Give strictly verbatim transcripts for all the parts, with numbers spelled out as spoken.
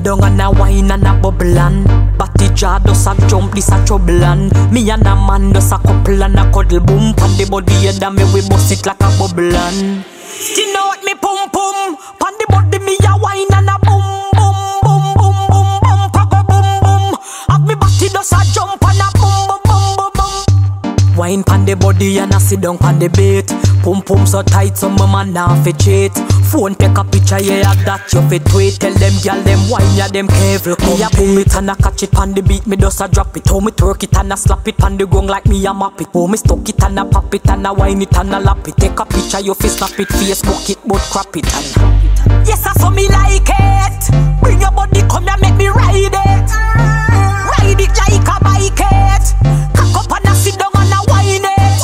down and a wine and a bubble and Batty jaw does a jump, this a trouble and me and a man does a couple and a cuddle boom. Pan the body head and me we bust it like a bubble and you know what me pum pum. Pan the body me a wine and a boom boom boom boom boom boom pago boom boom. Have me batty does a jump and a boom boom boom boom boom. Wine pan the body and a sit down pan the bait. Pum pum so tight so my man now fi cheat. Phone take a picture, yeah, that you fit tweet. Tell them, girl, them wine, yeah, them careful. Me a pull it and a catch it on the beat. Me just a drop it. How me twerk it and a slap it on the gong like me a map it. How me stuck it and a pop it and a wine it and a lap it. Take a picture, you fi snap it, Facebook it, but crap it and yes, I saw me like it. Bring your body, come here, make me ride it. Ride it like a bike it. Cock up and a sit down and a wine it.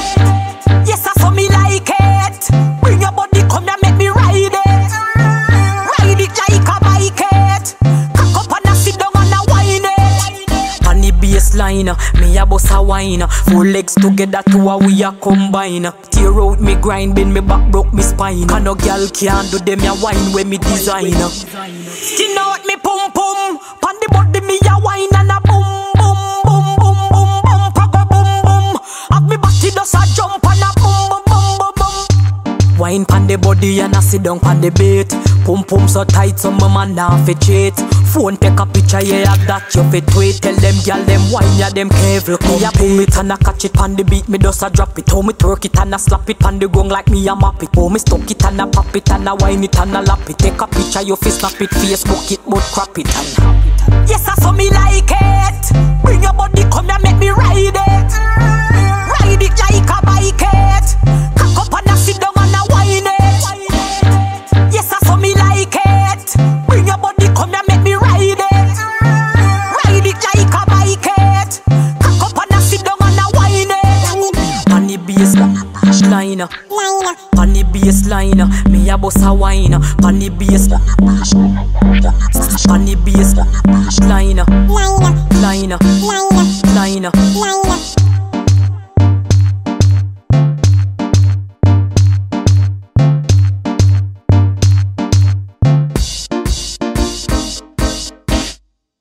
Yes, I saw me like it. Bring your body, come here, make me ride it. Ride it like a bike it. Cock up and a sit down and a wine it. On the baseline, me a bust a wine. Four legs together to a we a combine. Tear out me grind, bend me back, broke me spine. And no girl can't do them a wine when me design. Skin out me pum pum. Pan the body me a wine and a boom boom boom boom boom boom pago boom boom. Have me body does a jump and a boom boom boom boom boom. Wine pan the body and a sit down pan the bait. Pum pum so tight so my man now fi cheat. Phone take a picture, yeah, that you fit tweet. Tell them, girl, them wine, yeah, them careful. Me a pull it and a catch it pan the beat. Me just a drop it. How me twerk it and a slap it pan the gong like me a map it. How me stuck it and a pop it and a wine it and a lap it. Take a picture, you fi snap it, Facebook it, but crap it and yes, I saw me like it. Bring your body, come here, make me ride it. Ride it like a bike it. Cock up and a sit down and a wine it. Yes, I saw me like it. Bring your body, come here, make me ride it. Ride it like a bike it. Cock up and a sit down and a wine it. On the baseline, on the baseline, me a bust a wine. On the baseline, on the baseline.